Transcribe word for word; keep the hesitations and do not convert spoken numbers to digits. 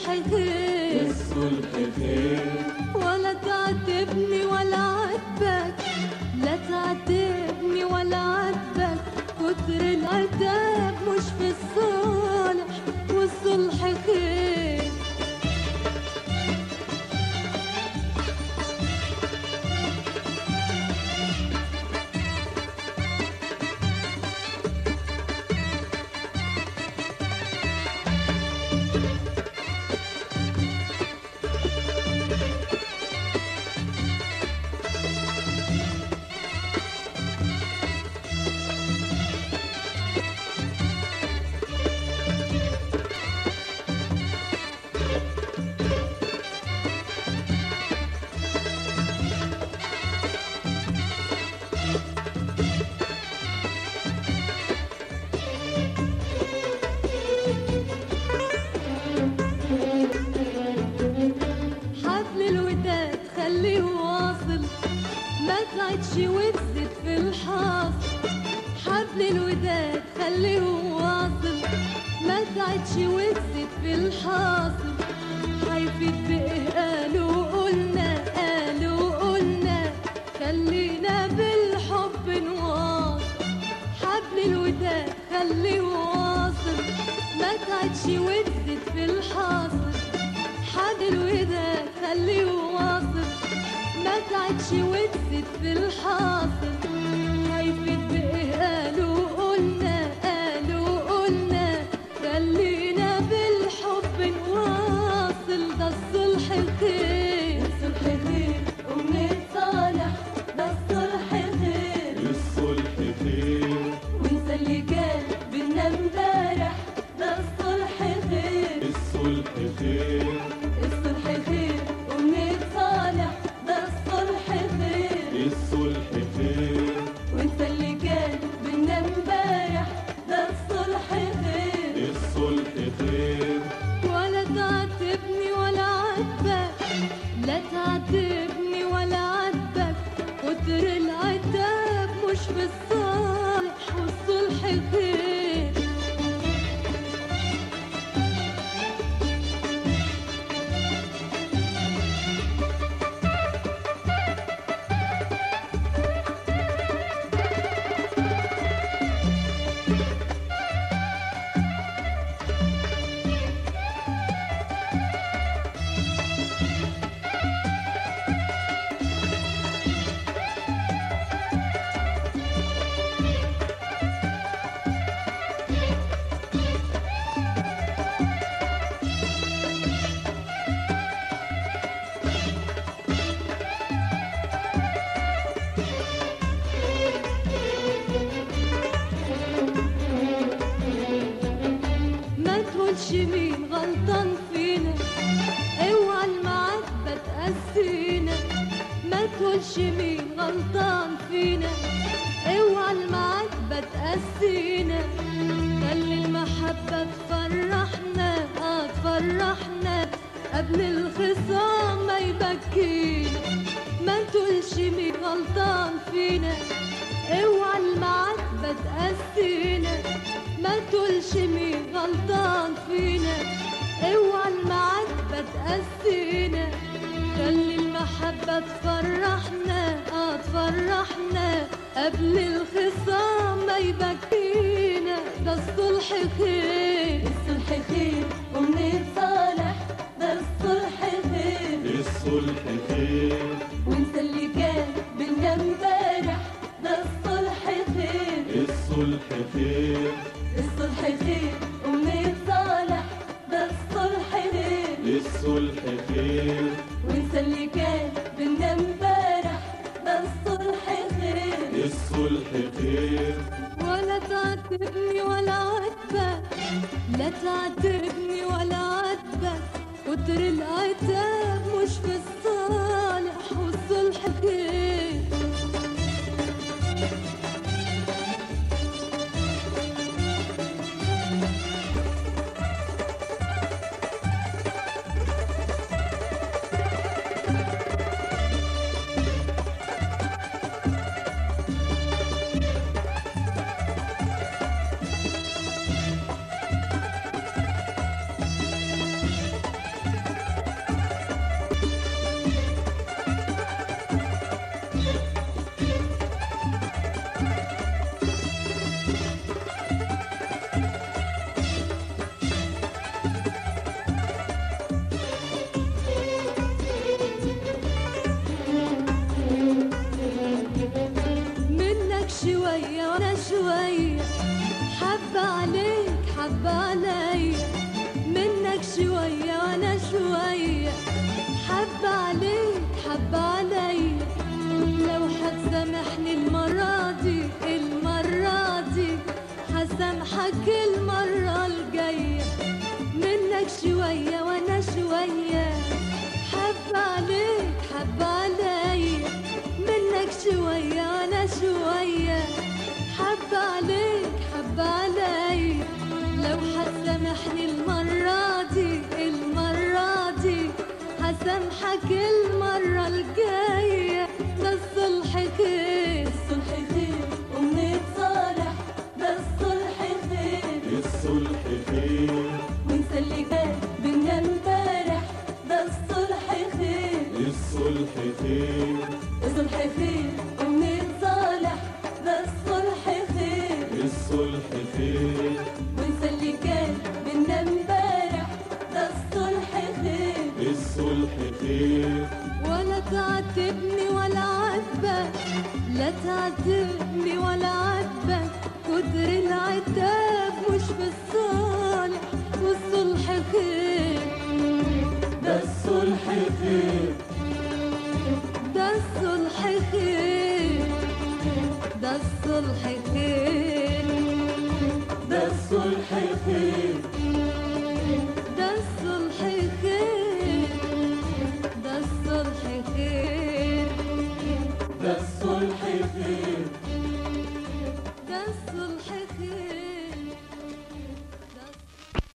خير، الصلح خير، ولا تعاتبني ولا عاتبك، لا تعاتبني ولا عاتبك، كتر العتاب مش في الصالح والصلح خير. خليه واصل، ما تعدش وتزيد في الحاصل. حبل الوداد خليه واصل، ما تعدش وتزيد في الحاصل. هيفيد بإيه قالوا قلنا، قالوا قلنا، خلينا بالحب نواصل. حبل الوداد خليه واصل، ما تعدش وتزيد في الحاصل. حبل الوداد خليه واصل، ما تعدش وتزيد في الحاصل. هيفيد بإيه قالوا قلنا، قالوا قلنا، خلينا بالحب نواصل. ده الصلح خير، الصلح خير، ونتصالح، ده الصلح خير، الصلح خير، وننسى اللي كان بينا امبارح. ده الصلح خير، الصلح خير، الصلح خير، ونتصالح، ده الصلح خير، الصلح خير، وانت اللي كان بينا امبارح. ده الصلح خير، الصلح خير، ولا تعاتبني ولا عاتبك، لا تعاتبني ولا عاتبك، كتر العتاب مش في الصالح والصلح خير. مين غلطان فينا، اوعى المعاتبة تقسينا. ما تقولش مين غلطان فينا، اوعى المعاتبة تقسينا. خلي المحبة تفرحنا، اه تفرحنا، قبل الخصام ما يبكينا. ما تقولش مين غلطان فينا، اوعى المعاتبة تقسينا. ما تقولش مين غلطان فينا، اوعى المعاتبة تقسينا. خلي المحبة تفرحنا، اه تفرحنا، قبل الخصام ما يبكينا. ده الصلح خير، الصلح خير، ونتصالح. ده الصلح خير، الصلح خير، وننسى اللي كان بينا امبارح. ده الصلح خير، الصلح خير، الصلح خير، ونتصالح. ده الصلح خير، الصلح خير، وننسى اللي كان بينا امبارح. ده الصلح خير، الصلح خير، ولا تعاتبني ولا عاتبك، لا تعاتبني ولا عاتبك، كتر العتاب مش في الصالح والصلح خير. شوية حب عليك حب علي منك شوية وأنا شوية حب عليك حب علي لو هتسامحني المرة دي المرة دي هسامحك المرة الجاية ده الصلح خير الصلح خير وبنتصالح ده الصلح خير الصلح خير ونسى اللي كان بينا امبارح ده الصلح خير الصلح خير الصلح خير وبنتصالح ده الصلح خير الصلح خير ونسى اللي كان بينا امبارح ده الصلح خير الصلح خير ولا تعاتبني ولا عاتبك لا تعاتبني ولا عاتبك كتر العتاب مش بالصالح والصلح خير ده الصلح خير ده الصلح خير ده الصلح خير ده الصلح خير ده الصلح خير ده الصلح خير ده الصلح خير